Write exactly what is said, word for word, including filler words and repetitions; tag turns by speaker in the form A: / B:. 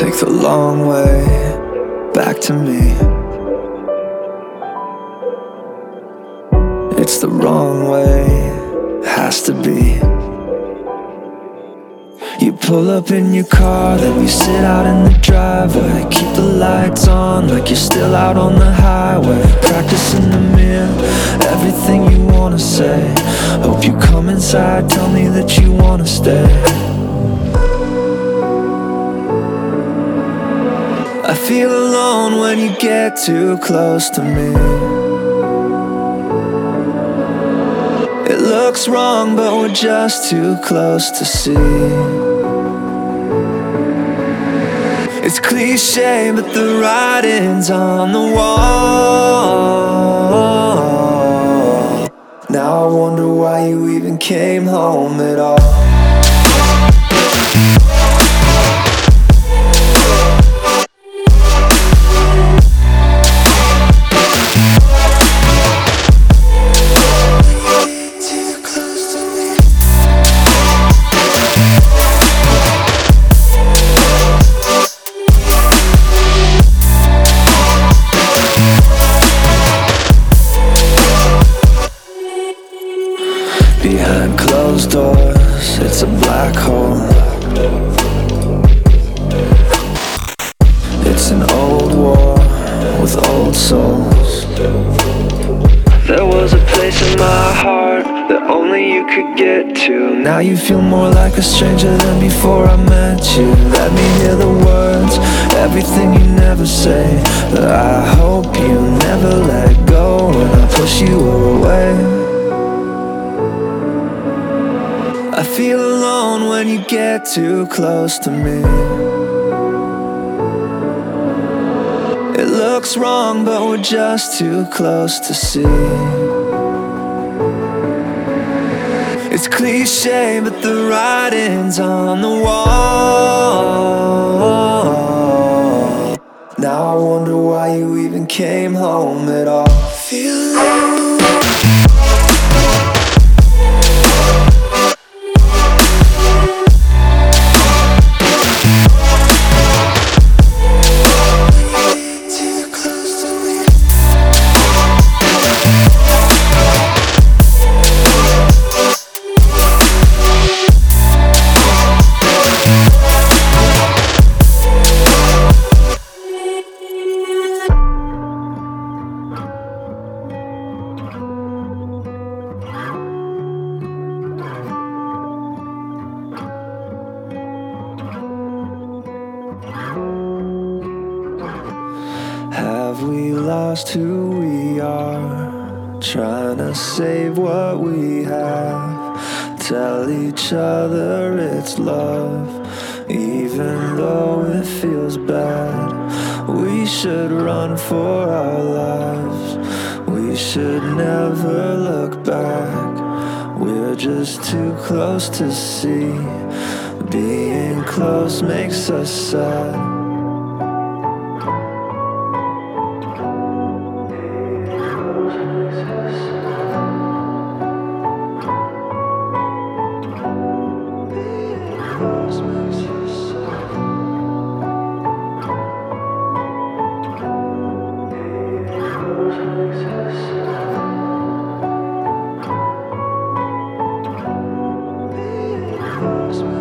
A: Take the long way back to me. It's the wrong way, has to be. You pull up in your car, then you sit out in the driveway. Keep the lights on like you're still out on the highway. Practice in the mirror, everything you wanna say. Hope you come inside, tell me that you wanna stay. I feel alone when you get too close to me. It looks wrong, but we're just too close to see. It's cliche, but the writing's on the wall. Now I wonder why you even came home at all. Behind closed doors, it's a black hole. It's an old war with old souls. There was a place in my heart that only you could get to. Now you feel more like a stranger than before I met you. Let me hear the words, everything you never say. But I hope you never let go when I push you away. I feel alone when you get too close to me. It looks wrong, but we're just too close to see. It's cliche, but the writing's on the wall. Now I wonder why you even came home at all. Feel alone. Have we lost who we are? Trying to save what we have. Tell each other it's love, even though it feels bad. We should run for our lives. We should never look back. We're just too close to see. Being close makes us sad. Makes